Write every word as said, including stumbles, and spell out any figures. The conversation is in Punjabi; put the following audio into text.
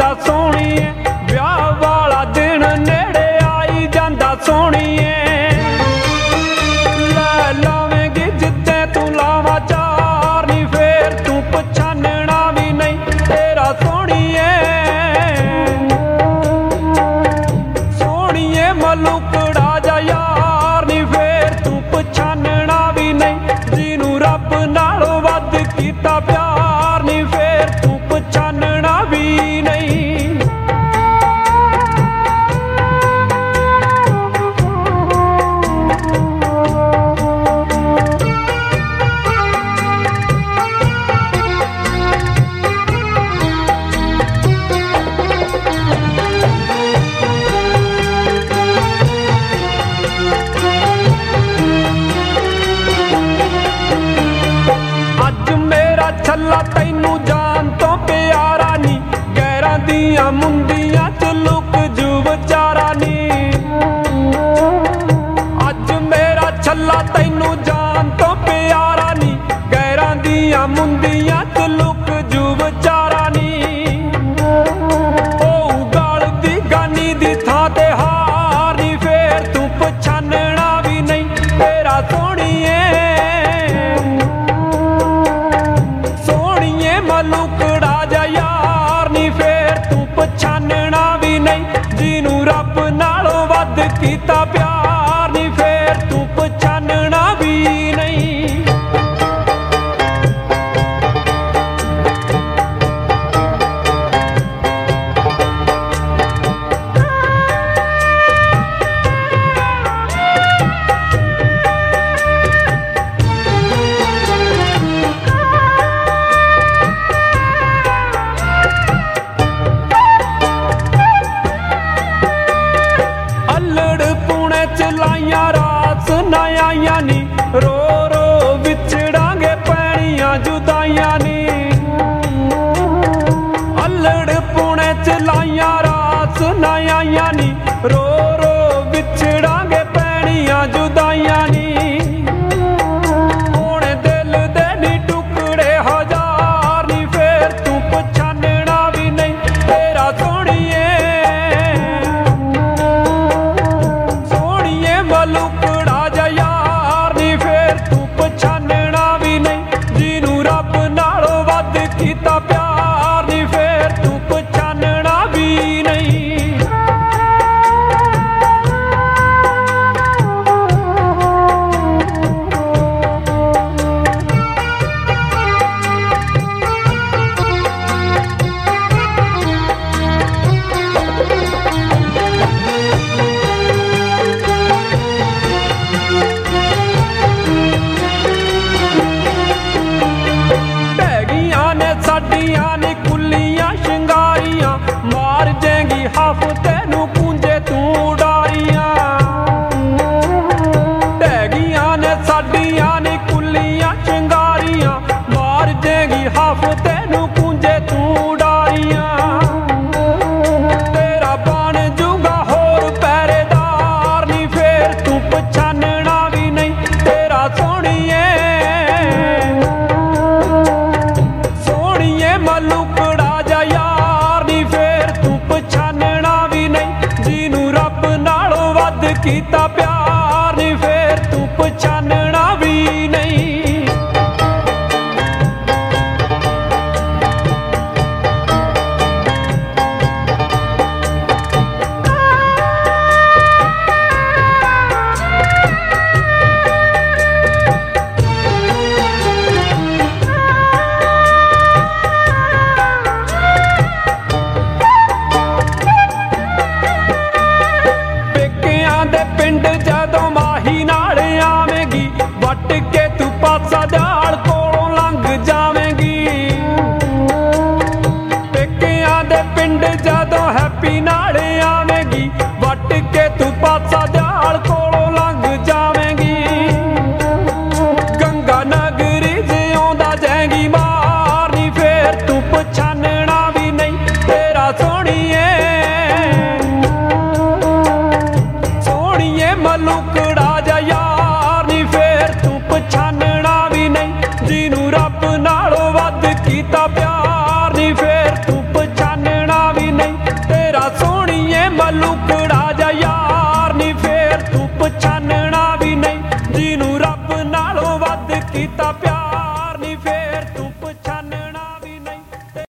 ਜਾਂਦਾ ਸੋਹਣੀਏ, ਵਿਆਹ ਵਾਲਾ ਦਿਨ ਨੇੜੇ ਆਈ ਜਾਂਦਾ ਸੋਹਣੀਏ। ਲੈ ਲਾਵੇਂਗੀ ਜਿੱਦੇ ਤੂੰ ਲਾਵਾਂ ਚਾਰ ਨੀ, ਫੇਰ ਤੂੰ ਪਛਾਨਣਾ ਵੀ ਨਹੀਂ ਤੇਰਾ ਸੋਹਣੀਏ। ਸੋਹਣੀਏ ਮਲੂਕੜਾ ਜਾ ਯਾਰ ਨੀ, ਫੇਰ ਤੂੰ ਪਛਾਨਣਾ ਵੀ ਨਹੀਂ। ਜਿਹਨੂੰ ਰੱਬ ਨਾਲੋਂ ਵੱਧ ਕੀਤਾ ਪਿਆਰ ਨੀ, ਫੇਰ ਤੂੰ ਪਛਾਨਣਾ ਵੀ ਨਹੀਂ। ਛੱਲਾ ਤੈਨੂੰ ਜਾਨ ਤੋਂ ਪਿਆਰਾ ਨੀ, ਗੈਰਾਂ ਦੀਆਂ ਮੁੰਦੀਆਂ ਚ ਲੁਕ ਜੂ ਵਿਚਾਰਾ ਨੀ। ਅੱਜ ਮੇਰਾ ਛੱਲਾ ਤੈਨੂੰ ਜਾਨ ਤੋਂ ਪਿਆਰਾ ਨੀ, ਗੈਰਾਂ ਦੀਆਂ ਮੁੰਦੀਆਂ ਚ ਲੁਕ ਜੂ ਵਿਚਾਰਾ ਨੀ। ਉਹ ਗਲ ਦੀ ਗਾਨੀ ਦੀ ਥਾਂ ਤੇ ਹਾਰ ਨੀ, ਫੇਰ ਤੂੰ ਪਛਾਨਣਾ ਵੀ ਨਹੀਂ ਤੇਰਾ ਸੋਹਣੀਏ। ਮਲੂਕੜਾ ਜਾ ਯਾਰ ਨੀ, ਫੇਰ ਤੂੰ ਪਛਾਨਣਾ ਵੀ ਨਹੀਂ। ਜਿਹਨੂੰ ਰੱਬ ਨਾਲੋਂ ਵੱਧ ਕੀਤਾ ਪਿਆਰ ਨੀ, ਫੇਰ ਤੂੰ ਪਛਾਨਣਾ ਵੀ ਨਹੀਂ। ਚਲਾਈਆਂ ਰਾਤ ਨਾ ਆਈਆਂ ਨੀ, ਰੋ ਰੋ ਵਿਛੜਾਂਗੇ ਪੈਣੀਆਂ ਜੁਦਾਈਆਂ ਨੀ। ਅਲੜ ਪੁਣੇ ਚਲਾਈਆਂ ਰਾਤ ਨਾ ਆਈਆਂ ਨੀ, ਰੋ ਰੋ ਵਿਛੜਾਂਗੇ ਪੈਣੀਆਂ ਜੁਦਾਈਆਂ ਨੀ। ਹੁਣ ਦਿਲ ਦੇ ਨੀ ਟੁਕੜੇ ਹਜ਼ਾਰ ਨੀ, ਫੇਰ ਤੂੰ ਪਛਾਨਣਾ ਵੀ ਨਹੀਂ ਤੇਰਾ ਸੋਹਣੀਏ। ਮਲੂਕੜਾ ਜਾ ਯਾਰ ਨੀ, ਫੇਰ ਤੂੰ ਪਛਾਨਣਾ ਵੀ ਨਹੀਂ। ਜਿਹਨੂੰ ਰੱਬ ਨਾਲੋਂ ਵੱਧ ਕੀਤਾ ਪਿਆਰ ਨੀ, ਫੇਰ ਤੂੰ ਪਛਾਨਣਾ ਵੀ ਨਹੀਂ। ਸਾਡੀਆਂ ਨੀ ਕੁੱਲੀਆਂ ਸ਼ਿੰਗਾਰੀਆਂ, ਮਾਰ ਜੇਂਗੀ ਹਫ਼ਤੇ ਨੂੰ ਕੂੰਜੇ ਤੂੰ ਉਡਾਰੀਆਂ। ਢਹਿ ਗਈਆਂ ਨੇ ਸਾਡੀਆਂ ਨੀ ਕੁੱਲੀਆਂ ਸ਼ਿੰਗਾਰੀਆਂ, ਮਾਰ ਜੇਂਗੀ ਹਫ਼ਤੇ ਨੂੰ ਕੂੰਜੇ ਤੂੰ ਉਡਾਰੀਆਂ। ਤੇਰਾ ਬਣ ਜੂਗਾ ਹੋਰ ਪਹਿਰੇਦਾਰ ਨੀ, ਫੇਰ ਤੂੰ ਪਛਾਨਣਾ ਵੀ ਨਹੀਂ ਤੇਰਾ ਸੋਹਣੀਏ। ਮਲੂਕੜਾ ਜਾ ਯਾਰ ਨੀ, ਫੇਰ ਤੂੰ ਪਛਾਨਣਾ ਵੀ ਨਹੀਂ। ਜਿਹਨੂੰ ਰੱਬ ਨਾਲੋਂ ਵੱਧ ਕੀਤਾ